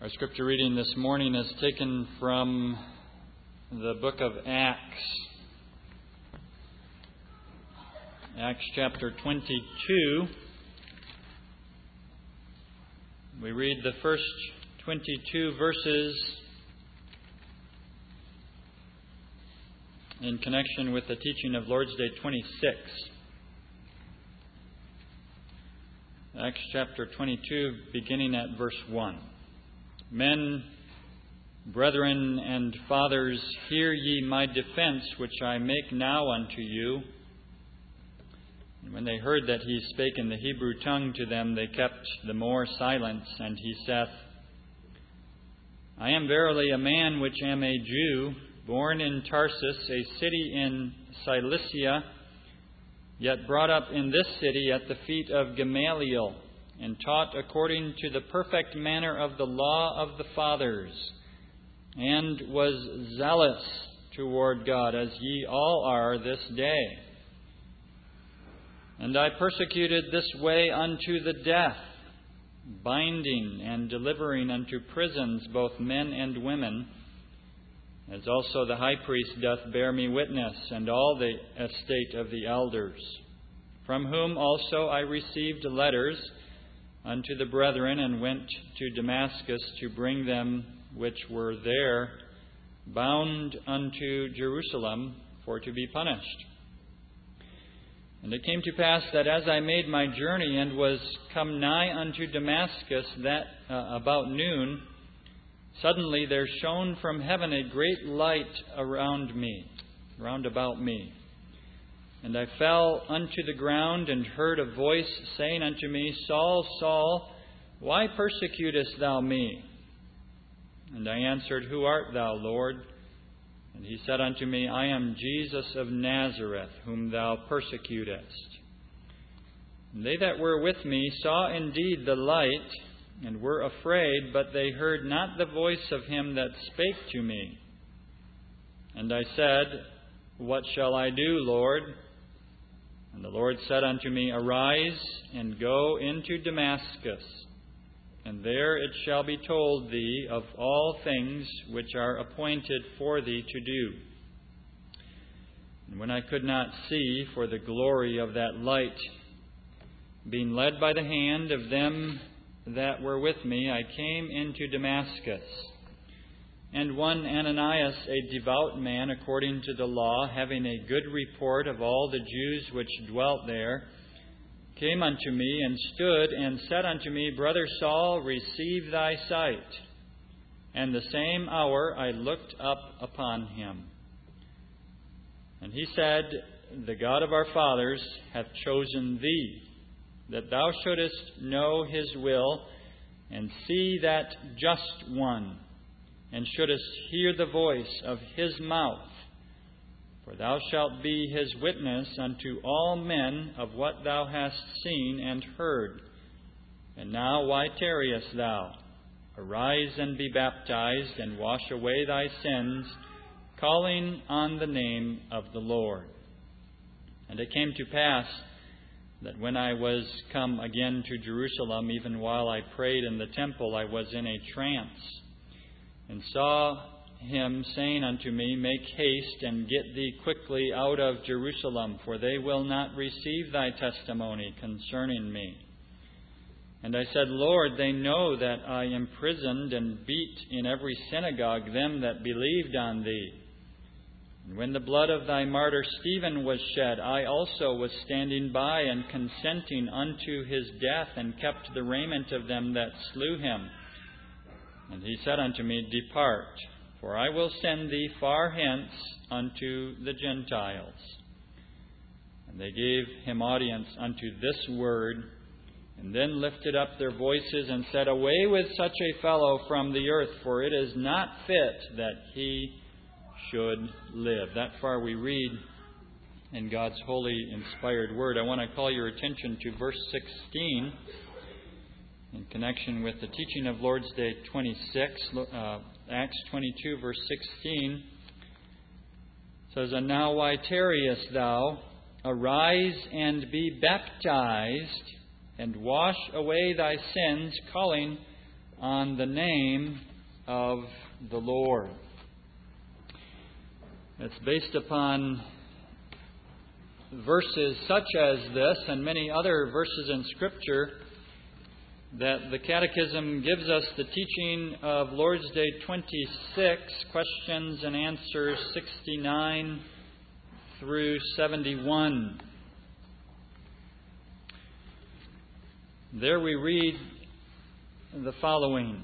Our scripture reading this morning is taken from the book of Acts. Acts chapter 22. We read the first 22 verses in connection with the teaching of Lord's Day 26. Acts chapter 22, beginning at verse 1. Men, brethren, and fathers, hear ye my defense, which I make now unto you. And when they heard that he spake in the Hebrew tongue to them, they kept the more silence. And he saith, I am verily a man which am a Jew, born in Tarsus, a city in Cilicia, yet brought up in this city at the feet of Gamaliel, and taught according to the perfect manner of the law of the fathers, and was zealous toward God, as ye all are this day. And I persecuted this way unto the death, binding and delivering unto prisons both men and women, as also the high priest doth bear me witness, and all the estate of the elders, from whom also I received letters unto the brethren, and went to Damascus to bring them which were there bound unto Jerusalem for to be punished. And it came to pass that as I made my journey and was come nigh unto Damascus, that about noon, suddenly there shone from heaven a great light round about me. And I fell unto the ground, and heard a voice saying unto me, Saul, Saul, why persecutest thou me? And I answered, Who art thou, Lord? And he said unto me, I am Jesus of Nazareth, whom thou persecutest. And they that were with me saw indeed the light, and were afraid, but they heard not the voice of him that spake to me. And I said, What shall I do, Lord? And the Lord said unto me, Arise, and go into Damascus, and there it shall be told thee of all things which are appointed for thee to do. And when I could not see for the glory of that light, being led by the hand of them that were with me, I came into Damascus. And one Ananias, a devout man according to the law, having a good report of all the Jews which dwelt there, came unto me, and stood, and said unto me, Brother Saul, receive thy sight. And the same hour I looked up upon him. And he said, The God of our fathers hath chosen thee, that thou shouldest know his will, and see that just one, and shouldest hear the voice of his mouth. For thou shalt be his witness unto all men of what thou hast seen and heard. And now why tarriest thou? Arise and be baptized, and wash away thy sins, calling on the name of the Lord. And it came to pass that when I was come again to Jerusalem, even while I prayed in the temple, I was in a trance, and saw him saying unto me, Make haste, and get thee quickly out of Jerusalem, for they will not receive thy testimony concerning me. And I said, Lord, they know that I imprisoned and beat in every synagogue them that believed on thee. And when the blood of thy martyr Stephen was shed, I also was standing by and consenting unto his death, and kept the raiment of them that slew him. And he said unto me, Depart, for I will send thee far hence unto the Gentiles. And they gave him audience unto this word, and then lifted up their voices, and said, Away with such a fellow from the earth, for it is not fit that he should live. That far we read in God's holy, inspired word. I want to call your attention to verse 16. In connection with the teaching of Lord's Day 26, Acts 22, verse 16, says, And now why tarriest thou? Arise and be baptized, and wash away thy sins, calling on the name of the Lord. It's based upon verses such as this and many other verses in Scripture that the Catechism gives us the teaching of Lord's Day 26, questions and answers 69 through 71. There we read the following.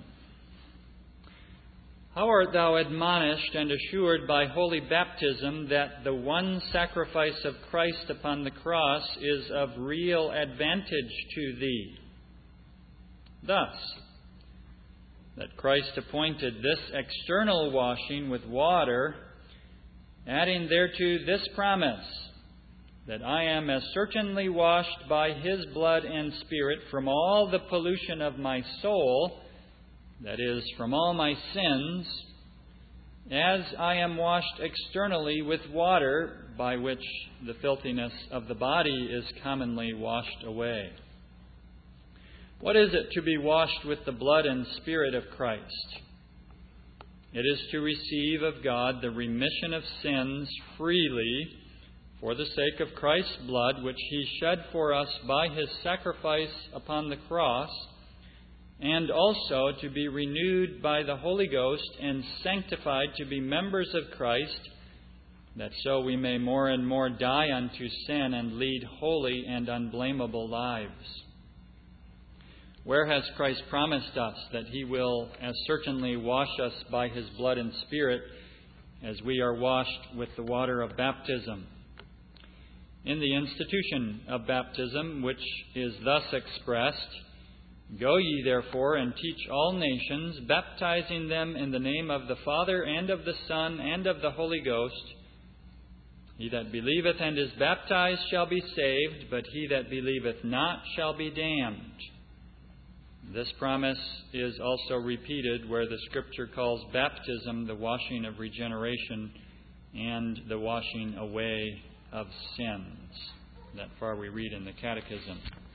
How art thou admonished and assured by holy baptism that the one sacrifice of Christ upon the cross is of real advantage to thee? Thus, that Christ appointed this external washing with water, adding thereto this promise, that I am as certainly washed by His blood and Spirit from all the pollution of my soul, that is, from all my sins, as I am washed externally with water, by which the filthiness of the body is commonly washed away. What is it to be washed with the blood and Spirit of Christ? It is to receive of God the remission of sins freely for the sake of Christ's blood, which He shed for us by His sacrifice upon the cross, and also to be renewed by the Holy Ghost and sanctified to be members of Christ, that so we may more and more die unto sin and lead holy and unblameable lives. Where has Christ promised us that He will as certainly wash us by His blood and Spirit as we are washed with the water of baptism? In the institution of baptism, which is thus expressed, Go ye therefore and teach all nations, baptizing them in the name of the Father and of the Son and of the Holy Ghost. He that believeth and is baptized shall be saved, but he that believeth not shall be damned. This promise is also repeated where the Scripture calls baptism the washing of regeneration and the washing away of sins. That far we read in the Catechism.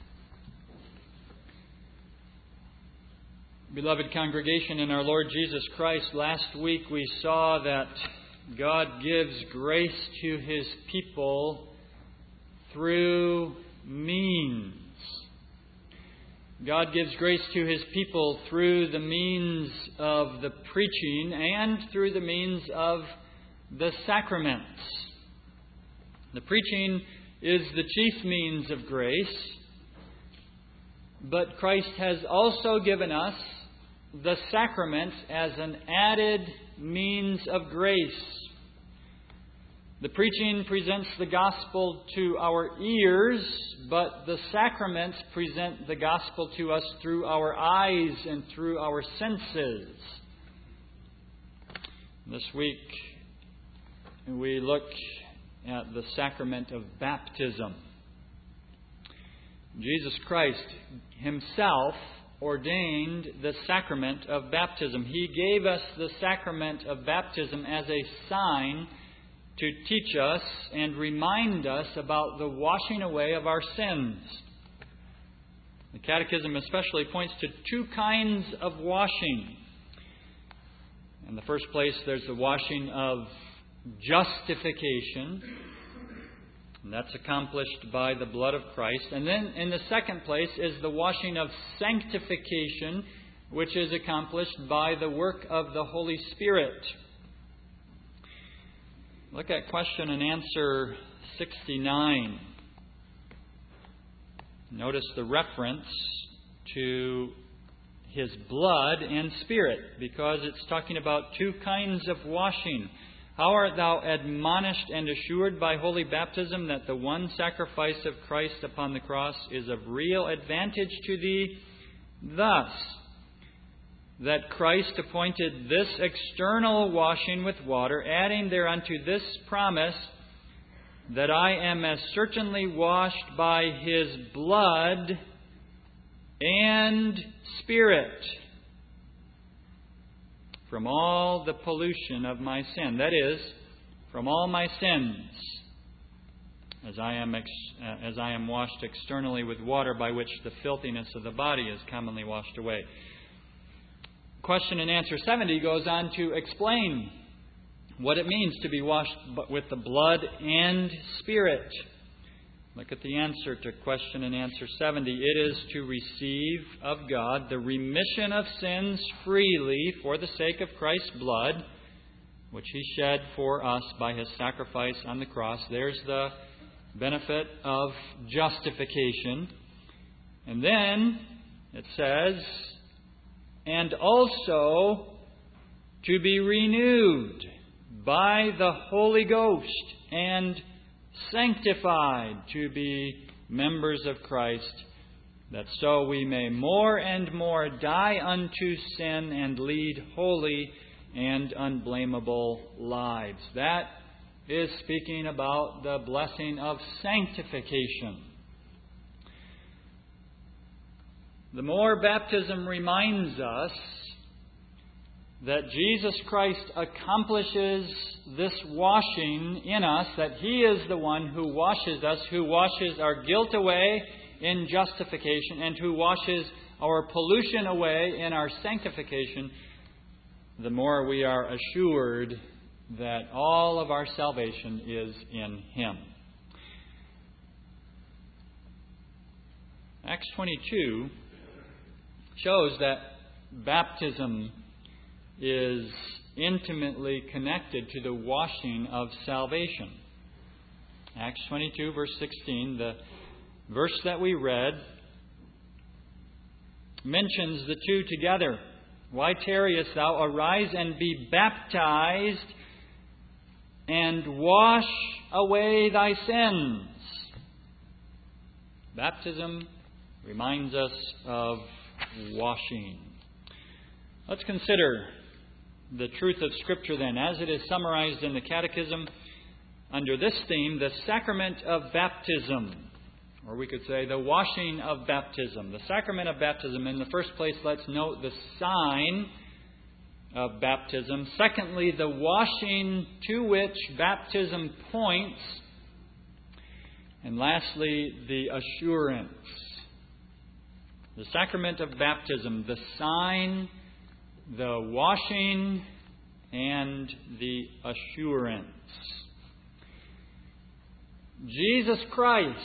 Beloved congregation in our Lord Jesus Christ, last week we saw that God gives grace to His people through means. God gives grace to His people through the means of the preaching and through the means of the sacraments. The preaching is the chief means of grace, but Christ has also given us the sacraments as an added means of grace. The preaching presents the gospel to our ears, but the sacraments present the gospel to us through our eyes and through our senses. This week we look at the sacrament of baptism. Jesus Christ Himself ordained the sacrament of baptism. He gave us the sacrament of baptism as a sign to teach us and remind us about the washing away of our sins. The Catechism especially points to two kinds of washing. In the first place, there's the washing of justification, and that's accomplished by the blood of Christ. And then in the second place is the washing of sanctification, which is accomplished by the work of the Holy Spirit. Look at question and answer 69. Notice the reference to His blood and Spirit, because it's talking about two kinds of washing. How art thou admonished and assured by holy baptism that the one sacrifice of Christ upon the cross is of real advantage to thee? Thus, that Christ appointed this external washing with water, adding thereunto this promise, that I am as certainly washed by His blood and Spirit from all the pollution of my sin. That is, from all my sins, as I am washed externally with water, by which the filthiness of the body is commonly washed away. question and answer 70 goes on to explain what it means to be washed with the blood and Spirit. Look at the answer to question and answer 70. It is to receive of God the remission of sins freely for the sake of Christ's blood, which He shed for us by His sacrifice on the cross. There's the benefit of justification. And then it says, and also to be renewed by the Holy Ghost and sanctified to be members of Christ, that so we may more and more die unto sin and lead holy and unblameable lives. That is speaking about the blessing of sanctification. The more baptism reminds us that Jesus Christ accomplishes this washing in us, that He is the one who washes us, who washes our guilt away in justification, and who washes our pollution away in our sanctification, the more we are assured that all of our salvation is in Him. Acts 22 shows that baptism is intimately connected to the washing of salvation. Acts 22, verse 16, the verse that we read, mentions the two together. Why tarriest thou? Arise and be baptized, and wash away thy sins. Baptism reminds us of washing. Let's consider the truth of Scripture then, as it is summarized in the Catechism under this theme, the sacrament of baptism, or we could say the washing of baptism. The sacrament of baptism, in the first place, let's note the sign of baptism. Secondly, the washing to which baptism points. And lastly, the assurance. The sacrament of baptism, the sign, the washing, and the assurance. Jesus Christ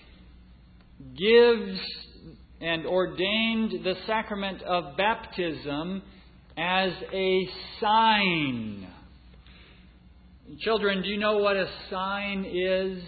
gives and ordained the sacrament of baptism as a sign. Children, do you know what a sign is?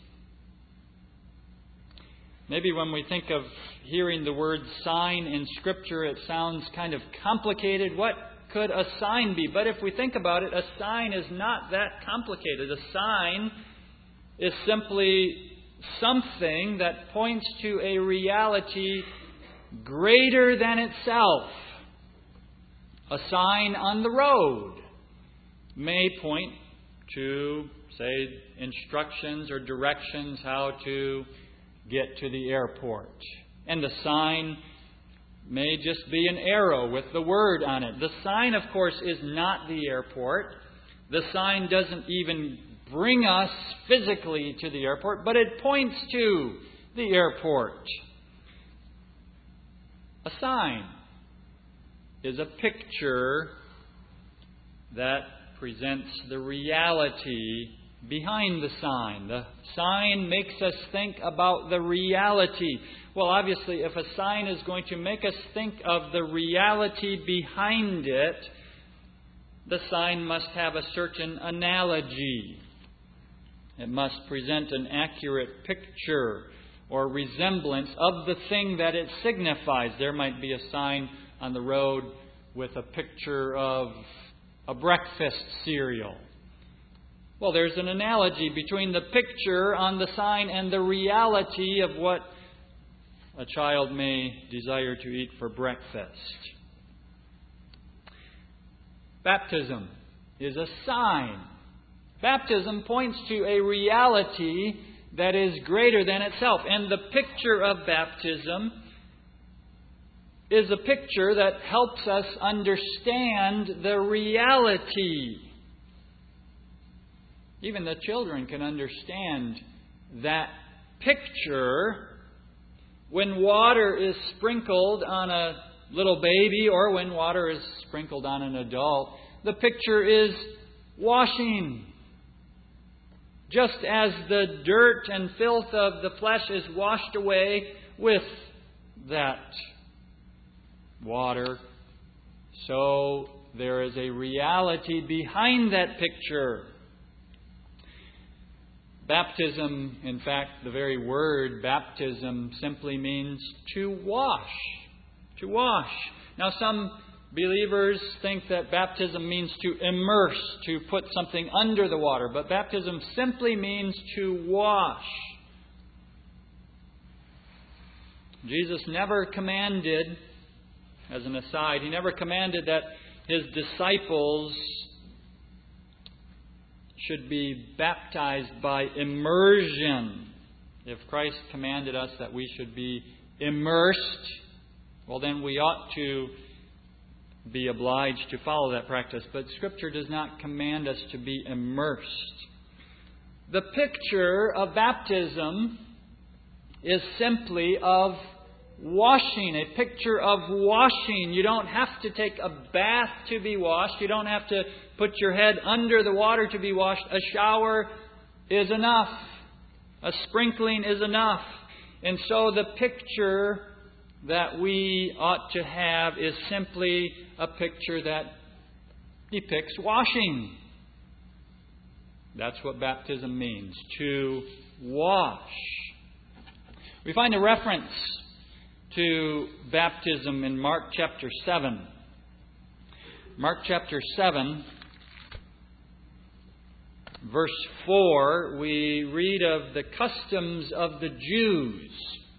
Maybe when we think of hearing the word sign in Scripture, it sounds kind of complicated. What could a sign be? But if we think about it, a sign is not that complicated. A sign is simply something that points to a reality greater than itself. A sign on the road may point to, say, instructions or directions how to get to the airport. And the sign may just be an arrow with the word on it. The sign, of course, is not the airport. The sign doesn't even bring us physically to the airport, but it points to the airport. A sign is a picture that presents the reality behind the sign. The sign makes us think about the reality. Well, obviously, if a sign is going to make us think of the reality behind it, the sign must have a certain analogy. It must present an accurate picture or resemblance of the thing that it signifies. There might be a sign on the road with a picture of a breakfast cereal. Well, there's an analogy between the picture on the sign and the reality of what a child may desire to eat for breakfast. Baptism is a sign. Baptism points to a reality that is greater than itself. And the picture of baptism is a picture that helps us understand the reality. Even the children can understand that picture when water is sprinkled on a little baby or when water is sprinkled on an adult, the picture is washing. Just as the dirt and filth of the flesh is washed away with that water, so there is a reality behind that picture. Baptism, in fact, the very word baptism simply means to wash. To wash. Now, some believers think that baptism means to immerse, to put something under the water. But baptism simply means to wash. Jesus never commanded, as an aside, He never commanded that His disciples should be baptized by immersion. If Christ commanded us that we should be immersed, well, then we ought to be obliged to follow that practice. But Scripture does not command us to be immersed. The picture of baptism is simply of washing, a picture of washing. You don't have to take a bath to be washed. You don't have to put your head under the water to be washed. A shower is enough. A sprinkling is enough. And so the picture that we ought to have is simply a picture that depicts washing. That's what baptism means, to wash. We find a reference to baptism in Mark chapter 7. Mark chapter 7, verse 4, we read of the customs of the Jews.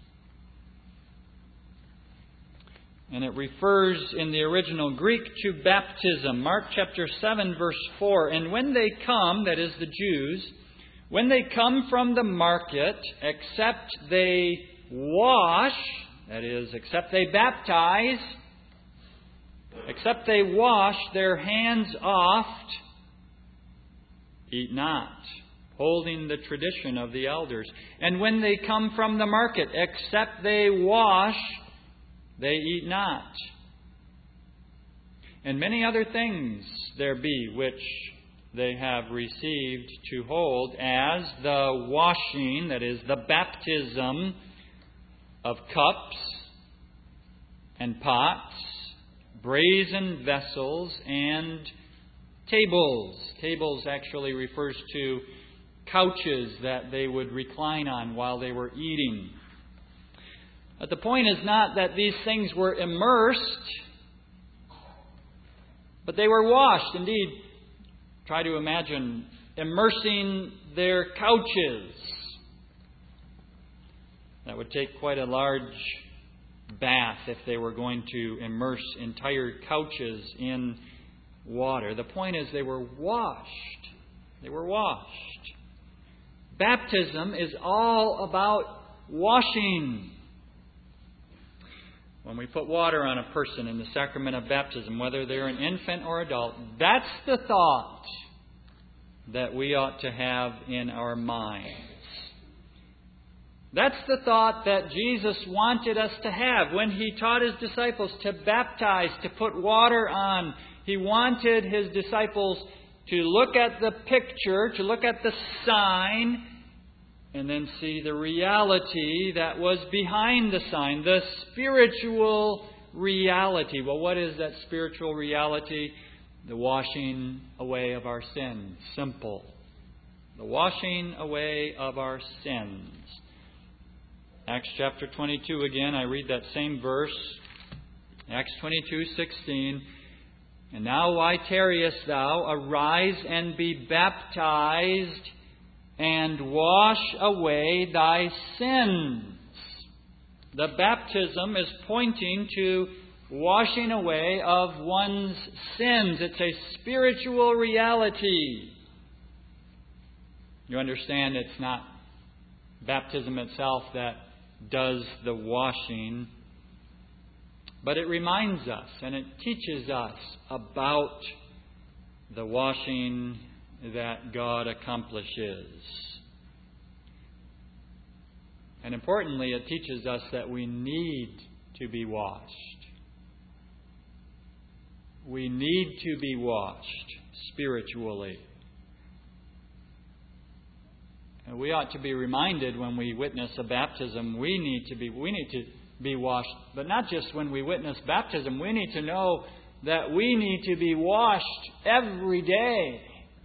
And it refers in the original Greek to baptism. Mark chapter 7, verse 4. And when they come, that is the Jews, when they come from the market, except they wash, that is, except they baptize, except they wash their hands oft, eat not, holding the tradition of the elders. And when they come from the market, except they wash, they eat not. And many other things there be which they have received to hold, as the washing, that is, the baptism of cups and pots, brazen vessels, and tables. Tables actually refers to couches that they would recline on while they were eating. But the point is not that these things were immersed, but they were washed. Indeed, try to imagine immersing their couches. That would take quite a large bath if they were going to immerse entire couches in water. The point is they were washed. They were washed. Baptism is all about washing. When we put water on a person in the sacrament of baptism, whether they're an infant or adult, that's the thought that we ought to have in our minds. That's the thought that Jesus wanted us to have when He taught His disciples to baptize, to put water on. He wanted His disciples to look at the picture, to look at the sign, and then see the reality that was behind the sign, the spiritual reality. Well, what is that spiritual reality? The washing away of our sins. Simple. The washing away of our sins. Acts chapter 22 again, I read that same verse. Acts 22:16. And now why tarriest thou? Arise and be baptized, and wash away thy sins. The baptism is pointing to washing away of one's sins. It's a spiritual reality. You understand it's not baptism itself that does the washing, but it reminds us and it teaches us about the washing that God accomplishes. And importantly, it teaches us that we need to be washed. we need to be washed spiritually. And we ought to be reminded when we witness a baptism, we need to be washed. But not just when we witness baptism, we need to know that we need to be washed every day.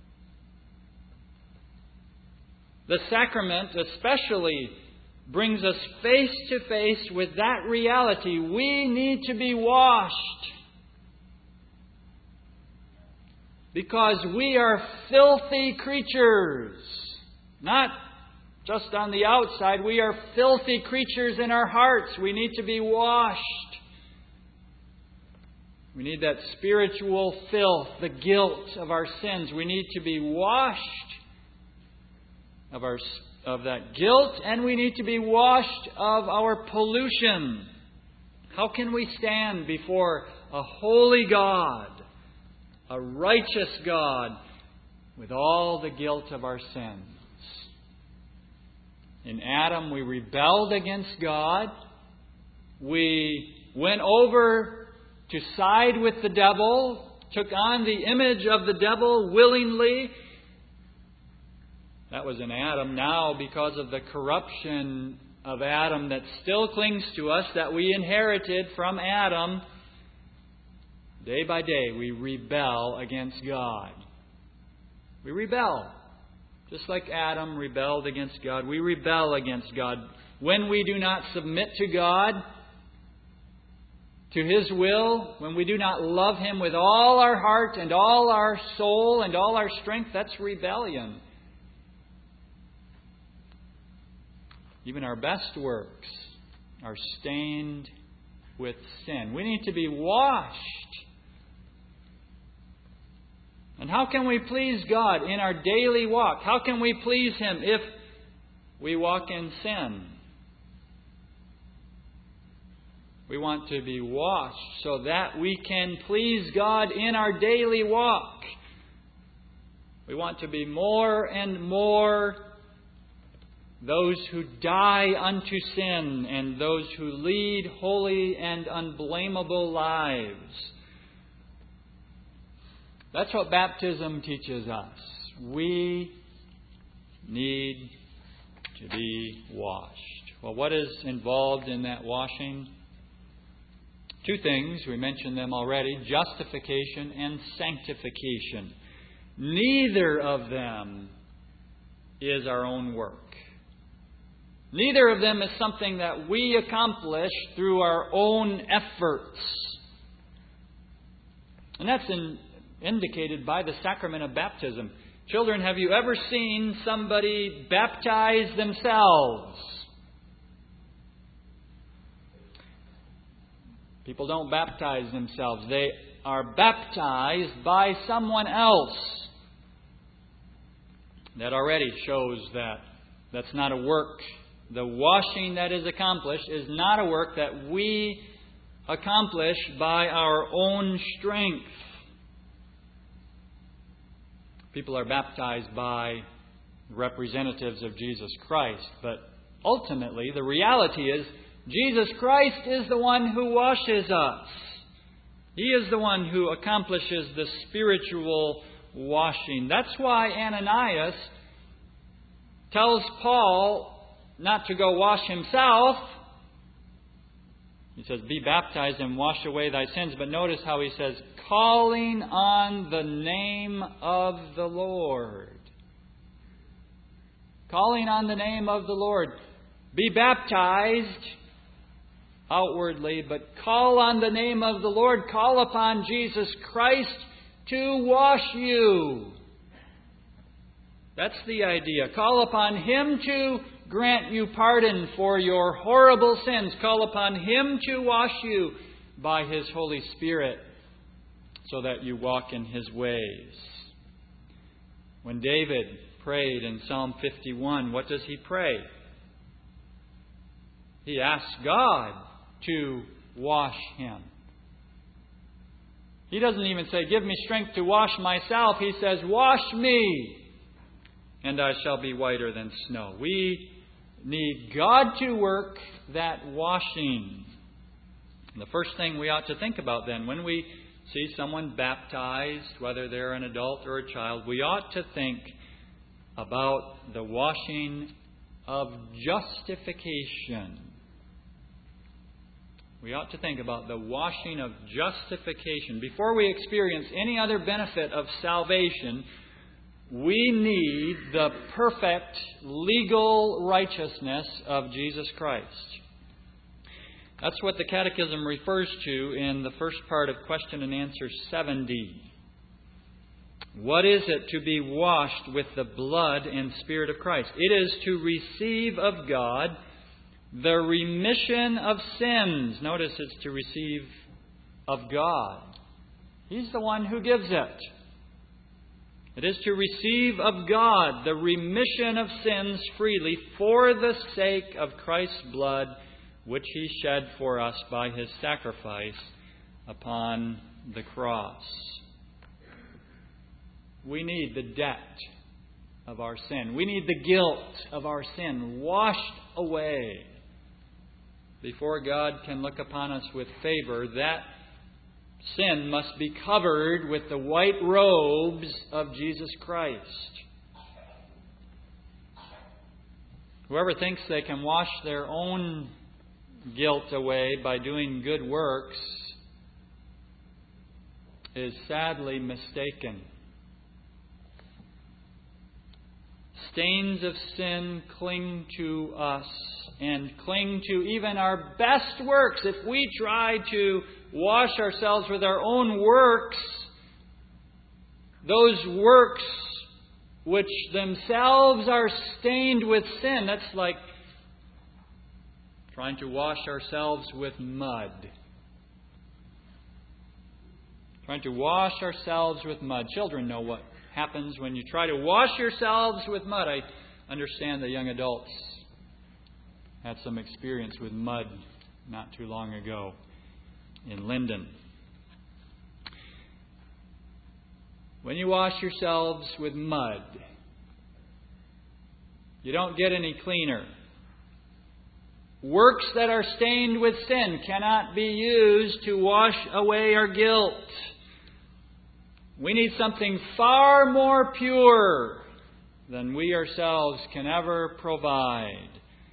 The sacrament especially brings us face to face with that reality. We need to be washed. Because we are filthy creatures. Not just on the outside. We are filthy creatures in our hearts. We need to be washed. We need that spiritual filth, the guilt of our sins. We need to be washed of that guilt, and we need to be washed of our pollution. How can we stand before a holy God, a righteous God, with all the guilt of our sins? In Adam, we rebelled against God. We went over to side with the devil, took on the image of the devil willingly. That was in Adam. Now, because of the corruption of Adam that still clings to us, that we inherited from Adam, day by day we rebel against God. We rebel. Just like Adam rebelled against God, we rebel against God. When we do not submit to God, to His will, when we do not love Him with all our heart and all our soul and all our strength, that's rebellion. Even our best works are stained with sin. We need to be washed. And how can we please God in our daily walk? How can we please Him if we walk in sin? We want to be washed so that we can please God in our daily walk. We want to be more and more those who die unto sin and those who lead holy and unblameable lives. That's what baptism teaches us. We need to be washed. Well, what is involved in that washing? Two things, we mentioned them already, justification and sanctification. Neither of them is our own work. Neither of them is something that we accomplish through our own efforts. And that's indicated by the sacrament of baptism. Children, have you ever seen somebody baptize themselves? People don't baptize themselves. They are baptized by someone else. That already shows that that's not a work. The washing that is accomplished is not a work that we accomplish by our own strength. People are baptized by representatives of Jesus Christ, but ultimately the reality is Jesus Christ is the one who washes us. He is the one who accomplishes the spiritual washing. That's why Ananias tells Paul not to go wash himself. He says, be baptized and wash away thy sins. But notice how he says, calling on the name of the Lord. Calling on the name of the Lord. Be baptized outwardly, but call on the name of the Lord. Call upon Jesus Christ to wash you. That's the idea. Call upon Him to grant you pardon for your horrible sins. Call upon Him to wash you by His Holy Spirit so that you walk in His ways. When David prayed in Psalm 51, what does he pray? He asks God to wash him. He doesn't even say, give me strength to wash myself. He says, wash me, and I shall be whiter than snow. We need God to work that washing. And the first thing we ought to think about then, when we see someone baptized, whether they're an adult or a child, we ought to think about the washing of justification. We ought to think about the washing of justification. Before we experience any other benefit of salvation, we need the perfect legal righteousness of Jesus Christ. That's what the Catechism refers to in the first part of question and answer 70. What is it to be washed with the blood and Spirit of Christ? It is to receive of God the remission of sins. Notice it's to receive of God. He's the one who gives it. It is to receive of God the remission of sins freely for the sake of Christ's blood, which He shed for us by His sacrifice upon the cross. We need the debt of our sin. We need the guilt of our sin washed away. Before God can look upon us with favor, that sin must be covered with the white robes of Jesus Christ. Whoever thinks they can wash their own guilt away by doing good works is sadly mistaken. Stains of sin cling to us and cling to even our best works. If we try to wash ourselves with our own works, those works which themselves are stained with sin, that's like trying to wash ourselves with mud. Trying to wash ourselves with mud. Children know what happens when you try to wash yourselves with mud. I understand that young adults had some experience with mud not too long ago in Linden. When you wash yourselves with mud, you don't get any cleaner. Works that are stained with sin cannot be used to wash away our guilt. We need something far more pure than we ourselves can ever provide.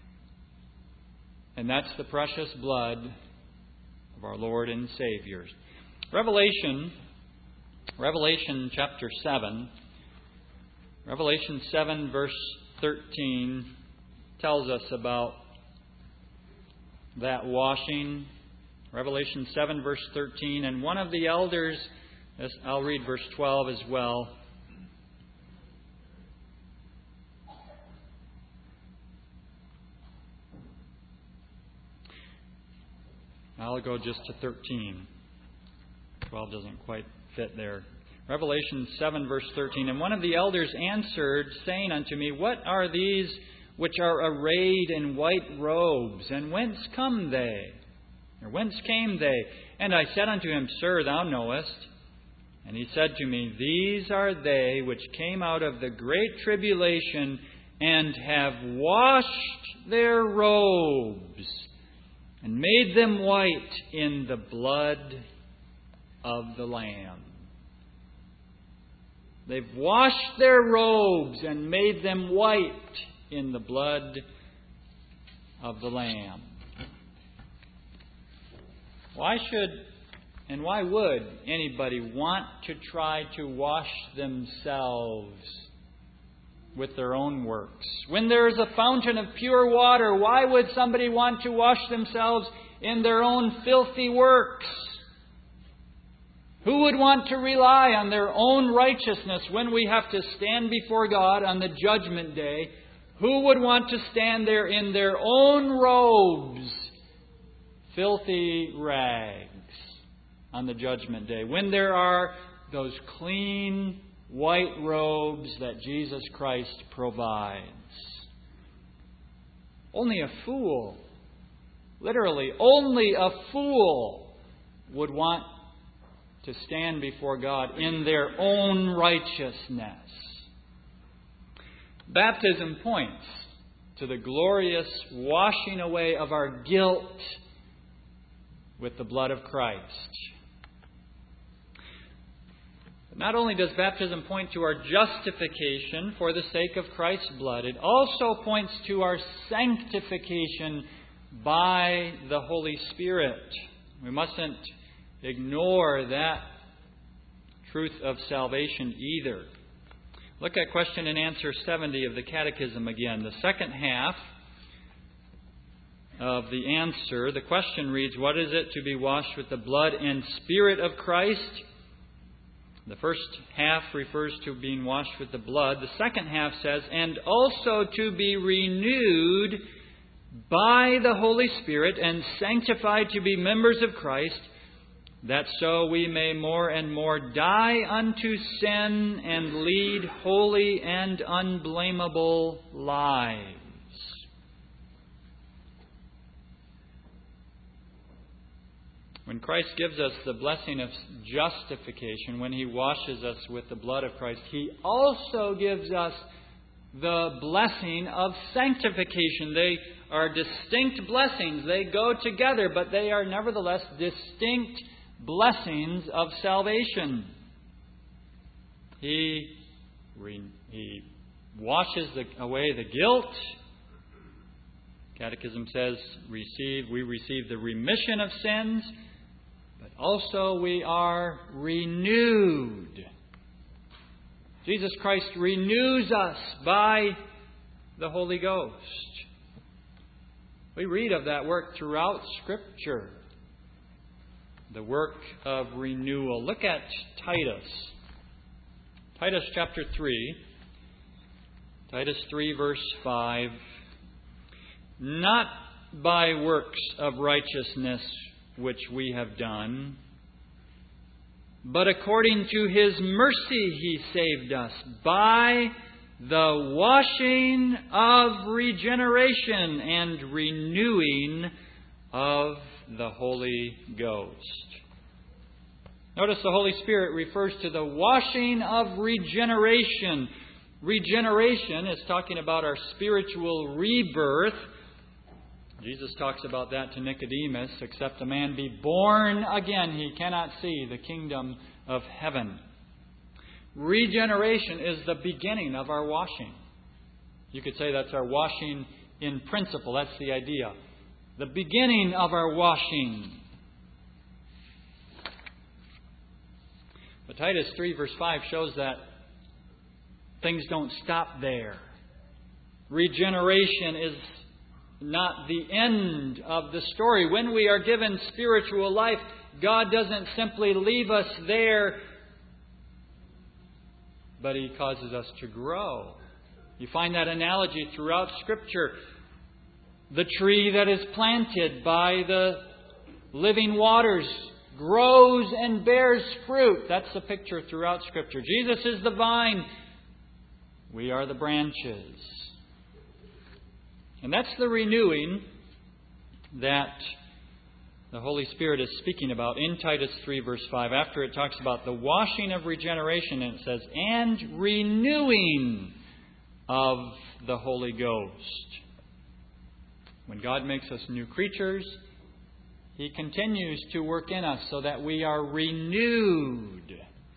And that's the precious blood of our Lord and Savior. Revelation chapter 7. Revelation 7 verse 13 tells us about that washing. Revelation 7 verse 13. And one of the elders, I'll read verse 12 as well. I'll go just to 13. 12 doesn't quite fit there. Revelation 7 verse 13. And one of the elders answered, saying unto me, What are these which are arrayed in white robes? And whence come they? Or whence came they? And I said unto him, Sir, thou knowest. And he said to me, These are they which came out of the great tribulation and have washed their robes and made them white in the blood of the Lamb. They've washed their robes and made them white in the blood of the Lamb. Why would anybody want to try to wash themselves with their own works? When there is a fountain of pure water, why would somebody want to wash themselves in their own filthy works? Who would want to rely on their own righteousness when we have to stand before God on the judgment day? Who would want to stand there in their own robes, filthy rags, on the judgment day, when there are those clean white robes that Jesus Christ provides? Only a fool, literally, only a fool would want to stand before God in their own righteousness. Baptism points to the glorious washing away of our guilt with the blood of Christ. not only does baptism point to our justification for the sake of Christ's blood, it also points to our sanctification by the Holy Spirit. We mustn't ignore that truth of salvation either. Look at question and answer 70 of the Catechism again. The second half of the answer, the question reads, what is it to be washed with the blood and Spirit of Christ? The first half refers to being washed with the blood. The second half says, and also to be renewed by the Holy Spirit and sanctified to be members of Christ, that so we may more and more die unto sin and lead holy and unblameable lives. When Christ gives us the blessing of justification, when He washes us with the blood of Christ, He also gives us the blessing of sanctification. They are distinct blessings. They go together, but they are nevertheless distinct blessings of salvation. He washes away the guilt. Catechism says we receive the remission of sins, but also we are renewed. Jesus Christ renews us by the Holy Ghost. We read of that work throughout Scripture. The work of renewal. Look at Titus. Titus chapter 3. Titus 3 verse 5. Not by works of righteousness which we have done, but according to His mercy He saved us by the washing of regeneration and renewing of the Holy Ghost. Notice the Holy Spirit refers to the washing of regeneration. Regeneration is talking about our spiritual rebirth. Jesus talks about that to Nicodemus. Except a man be born again, he cannot see the kingdom of heaven. Regeneration is the beginning of our washing. You could say that's our washing in principle. That's the idea. The beginning of our washing. But Titus 3 verse 5 shows that things don't stop there. Regeneration is not the end of the story. When we are given spiritual life, God doesn't simply leave us there, but He causes us to grow. You find that analogy throughout Scripture. The tree that is planted by the living waters grows and bears fruit. That's the picture throughout Scripture. Jesus is the vine. We are the branches. And that's the renewing that the Holy Spirit is speaking about in Titus 3 verse 5. After it talks about the washing of regeneration, and it says, and renewing of the Holy Ghost. When God makes us new creatures, He continues to work in us so that we are renewed.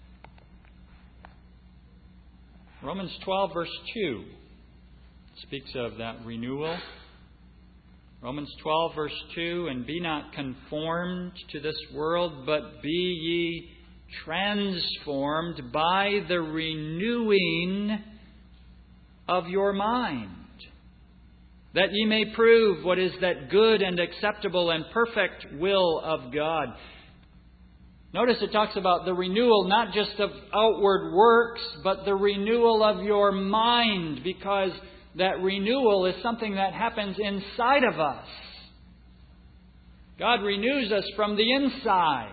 Romans 12 verse 2 speaks of that renewal. Romans 12 verse 2, and be not conformed to this world, but be ye transformed by the renewing of your mind, that ye may prove what is that good and acceptable and perfect will of God. Notice it talks about the renewal not just of outward works, but the renewal of your mind, because that renewal is something that happens inside of us. God renews us from the inside.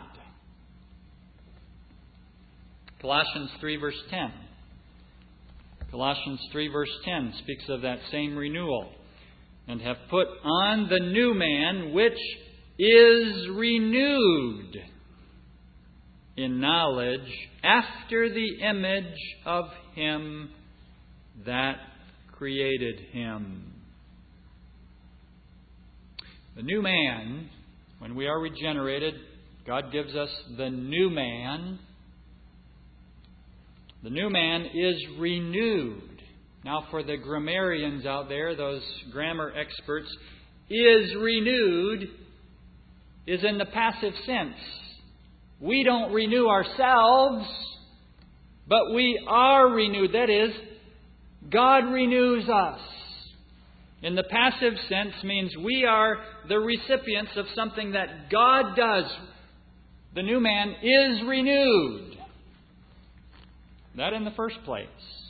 Colossians 3 verse 10. Colossians 3 verse 10 speaks of that same renewal. And have put on the new man, which is renewed in knowledge after the image of Him that created him. The new man, when we are regenerated, God gives us the new man. The new man is renewed. Now, for the grammarians out there, those grammar experts, is renewed is in the passive sense. We don't renew ourselves, but we are renewed. That is, God renews us. In the passive sense means we are the recipients of something that God does. The new man is renewed. That in the first place.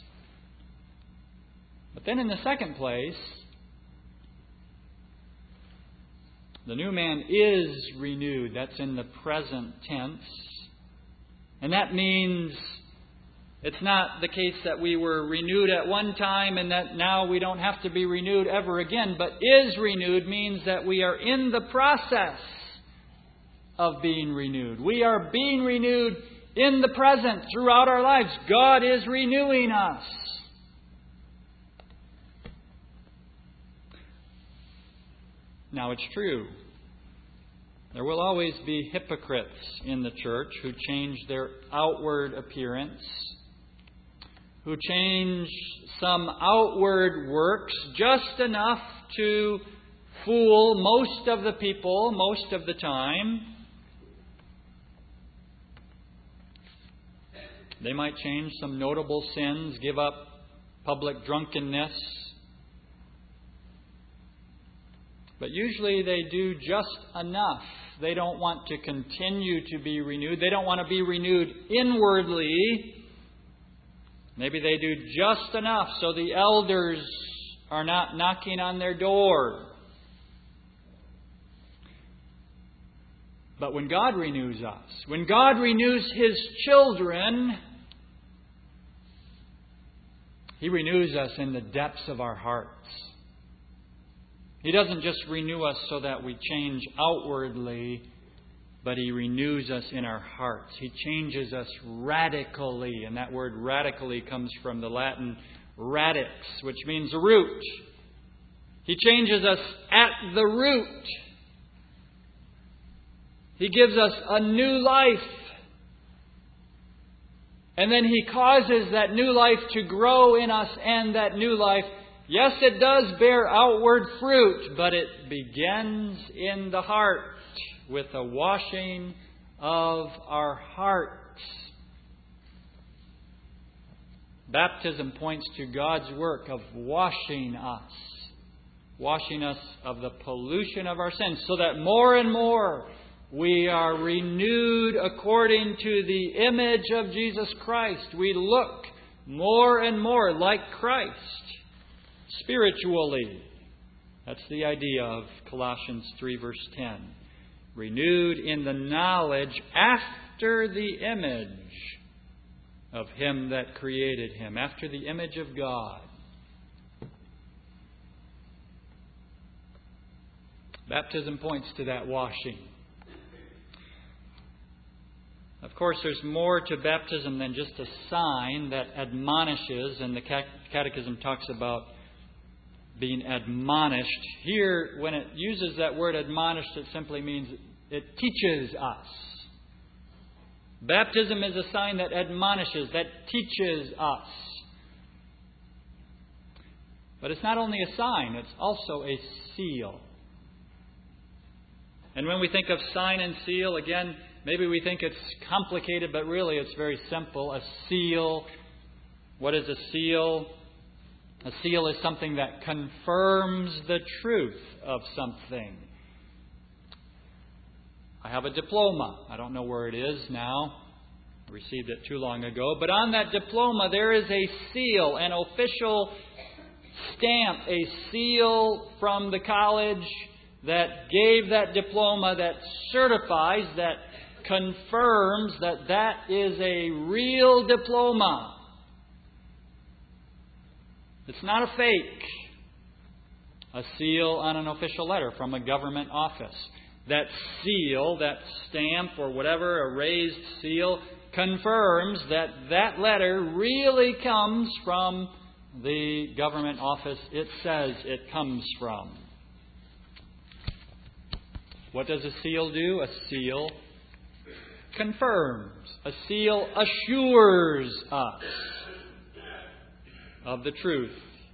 But then in the second place, the new man is renewed. That's in the present tense. And that means it's not the case that we were renewed at one time and that now we don't have to be renewed ever again. But is renewed means that we are in the process of being renewed. We are being renewed in the present throughout our lives. God is renewing us. Now, it's true. There will always be hypocrites in the church who change their outward appearance, who change some outward works just enough to fool most of the people most of the time. They might change some notable sins, give up public drunkenness. But usually they do just enough. They don't want to continue to be renewed. They don't want to be renewed inwardly. Maybe they do just enough so the elders are not knocking on their door. But when God renews us, when God renews His children, He renews us in the depths of our hearts. He doesn't just renew us so that we change outwardly, but He renews us in our hearts. He changes us radically. And that word radically comes from the Latin radix, which means root. He changes us at the root. He gives us a new life. And then He causes that new life to grow in us, and that new life, yes, it does bear outward fruit, but it begins in the heart with a washing of our hearts. Baptism points to God's work of washing us of the pollution of our sins, so that more and more we are renewed according to the image of Jesus Christ. We look more and more like Christ spiritually. That's the idea of Colossians 3 verse 10. Renewed in the knowledge after the image of Him that created him, after the image of God. Baptism points to that washing. Of course, there's more to baptism than just a sign that admonishes, and the Catechism talks about being admonished. Here, when it uses that word admonished, it simply means it teaches us. Baptism is a sign that admonishes, that teaches us. But it's not only a sign, it's also a seal. And when we think of sign and seal, again, maybe we think it's complicated, but really it's very simple. A seal. What is a seal? A seal is something that confirms the truth of something. I have a diploma. I don't know where it is now. I received it too long ago. But on that diploma there is a seal, an official stamp, a seal from the college that gave that diploma, that certifies, that confirms that that is a real diploma. It's not a fake. A seal on an official letter from a government office. That seal, that stamp or whatever, a raised seal, confirms that that letter really comes from the government office it says it comes from. What does a seal do? A seal confirms. A seal assures us of the truth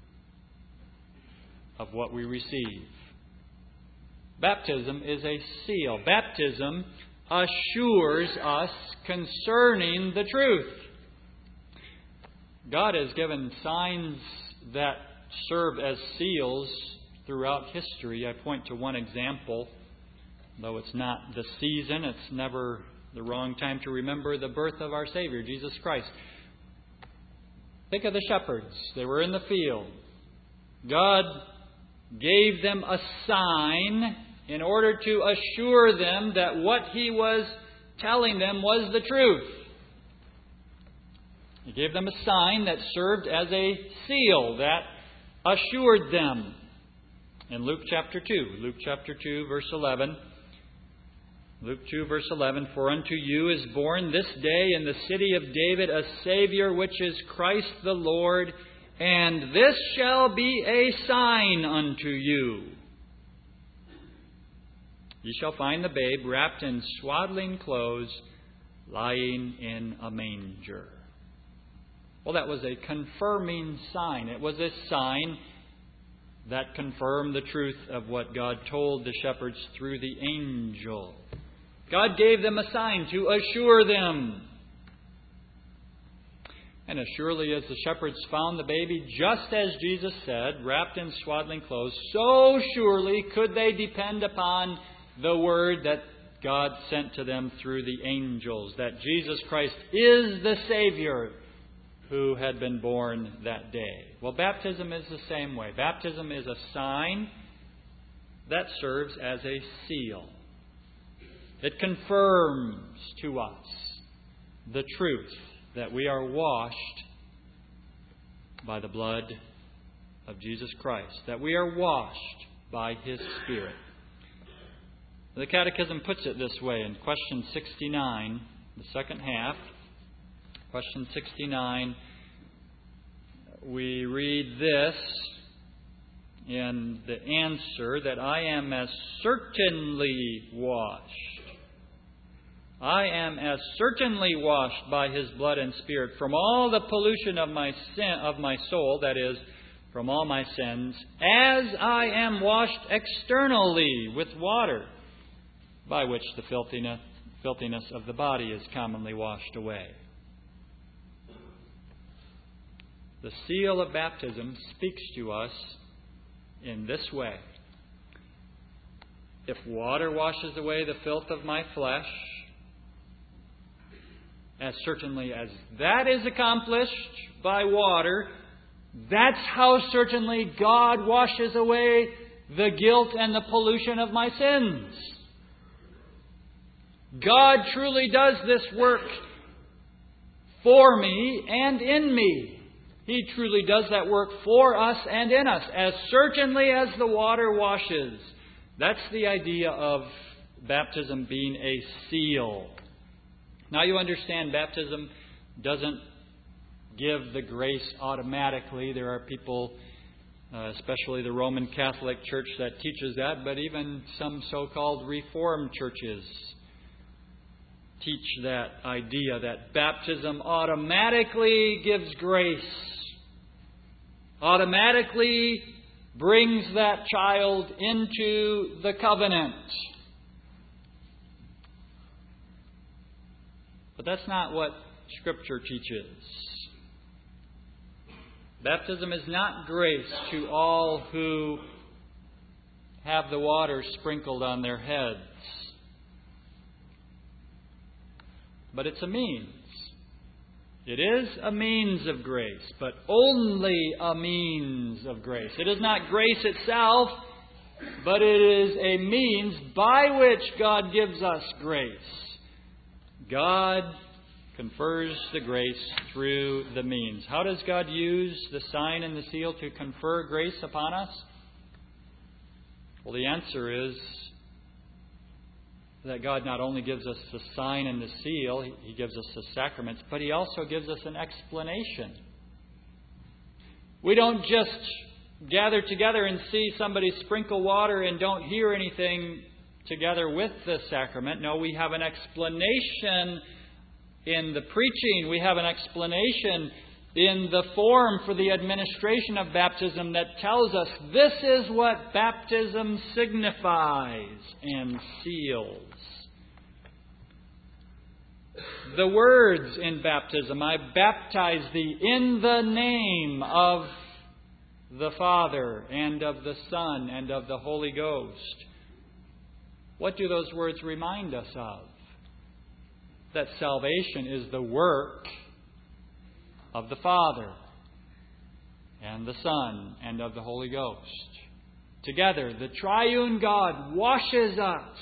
of what we receive. Baptism is a seal. Baptism assures us concerning the truth. God has given signs that serve as seals throughout history. I point to one example, though it's not the season, it's never the wrong time to remember the birth of our Savior, Jesus Christ. Think of the shepherds. They were in the field. God gave them a sign in order to assure them that what He was telling them was the truth. He gave them a sign that served as a seal that assured them. In Luke chapter 2, verse 11. Luke 2, verse 11, "For unto you is born this day in the city of David a Savior, which is Christ the Lord. And this shall be a sign unto you. Ye shall find the babe wrapped in swaddling clothes, lying in a manger." Well, that was a confirming sign. It was a sign that confirmed the truth of what God told the shepherds through the angel. God gave them a sign to assure them. And as surely as the shepherds found the baby, just as Jesus said, wrapped in swaddling clothes, so surely could they depend upon the word that God sent to them through the angels, that Jesus Christ is the Savior who had been born that day. Well, baptism is the same way. Baptism is a sign that serves as a seal. It confirms to us the truth that we are washed by the blood of Jesus Christ, that we are washed by His Spirit. The Catechism puts it this way in question 69, the second half. Question 69, we read this in the answer, that I am as certainly washed. I am as certainly washed by His blood and Spirit from all the pollution of my sin, of my soul, that is, from all my sins, as I am washed externally with water, by which the filthiness of the body is commonly washed away. The seal of baptism speaks to us in this way. If water washes away the filth of my flesh, as certainly as that is accomplished by water, that's how certainly God washes away the guilt and the pollution of my sins. God truly does this work for me and in me. He truly does that work for us and in us, as certainly as the water washes. That's the idea of baptism being a seal. Now you understand, baptism doesn't give the grace automatically. There are people, especially the Roman Catholic Church, that teaches that, but even some so-called Reformed churches teach that idea that baptism automatically gives grace, automatically brings that child into the covenant. But that's not what Scripture teaches. Baptism is not grace to all who have the water sprinkled on their heads. But it's a means. It is a means of grace, but only a means of grace. It is not grace itself, but it is a means by which God gives us grace. God confers the grace through the means. How does God use the sign and the seal to confer grace upon us? Well, the answer is that God not only gives us the sign and the seal, He gives us the sacraments, but He also gives us an explanation. We don't just gather together and see somebody sprinkle water and don't hear anything together with the sacrament. No, we have an explanation in the preaching. We have an explanation in the form for the administration of baptism that tells us this is what baptism signifies and seals. The words in baptism, I baptize thee in the name of the Father and of the Son and of the Holy Ghost. What do those words remind us of? That salvation is the work of the Father and the Son and of the Holy Ghost. Together, the triune God washes us.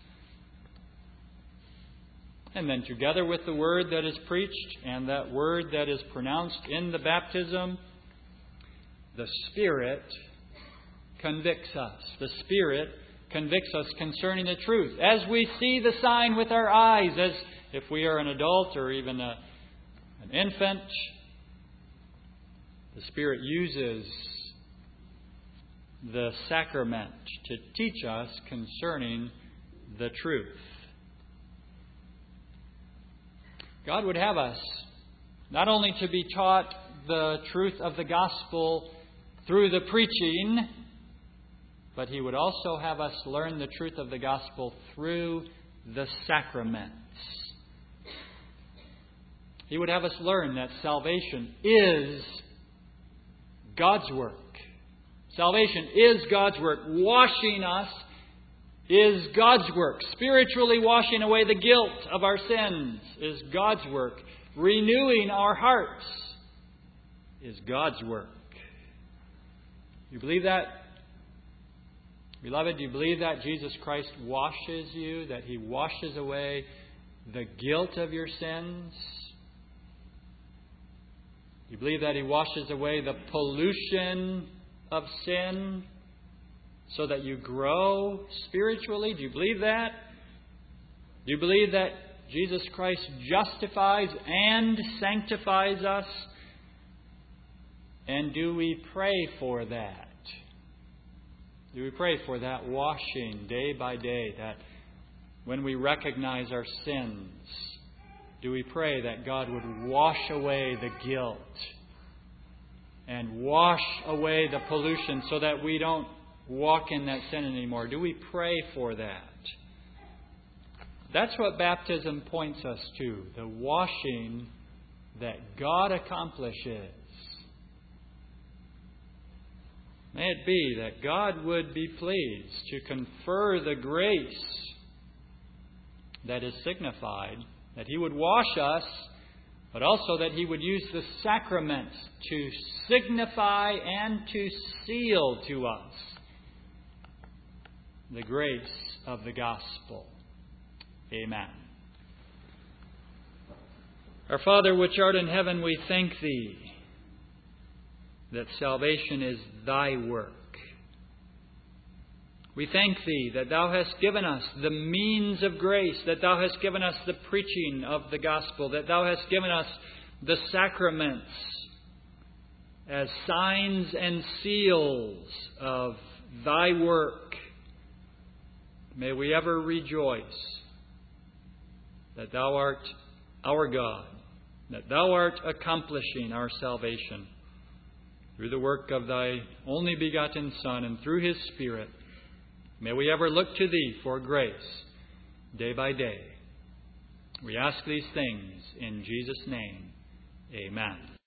And then together with the word that is preached and that word that is pronounced in the baptism, the Spirit convicts us. The Spirit convicts us concerning the truth. As we see the sign with our eyes, as if we are an adult or even an infant, the Spirit uses the sacrament to teach us concerning the truth. God would have us not only to be taught the truth of the gospel through the preaching, but He would also have us learn the truth of the gospel through the sacraments. He would have us learn that salvation is God's work. Salvation is God's work. Washing us is God's work. Spiritually washing away the guilt of our sins is God's work. Renewing our hearts is God's work. You believe that? Beloved, do you believe that Jesus Christ washes you, that He washes away the guilt of your sins? Do you believe that He washes away the pollution of sin so that you grow spiritually? Do you believe that? Do you believe that Jesus Christ justifies and sanctifies us? And do we pray for that? Do we pray for that washing day by day, that when we recognize our sins, do we pray that God would wash away the guilt and wash away the pollution so that we don't walk in that sin anymore? Do we pray for that? That's what baptism points us to, the washing that God accomplishes. May it be that God would be pleased to confer the grace that is signified, that He would wash us, but also that He would use the sacraments to signify and to seal to us the grace of the gospel. Amen. Our Father which art in heaven, we thank Thee that salvation is Thy work. We thank Thee that Thou hast given us the means of grace, that Thou hast given us the preaching of the gospel, that Thou hast given us the sacraments as signs and seals of Thy work. May we ever rejoice that Thou art our God, that Thou art accomplishing our salvation through the work of Thy only begotten Son and through His Spirit. May we ever look to Thee for grace day by day. We ask these things in Jesus' name. Amen.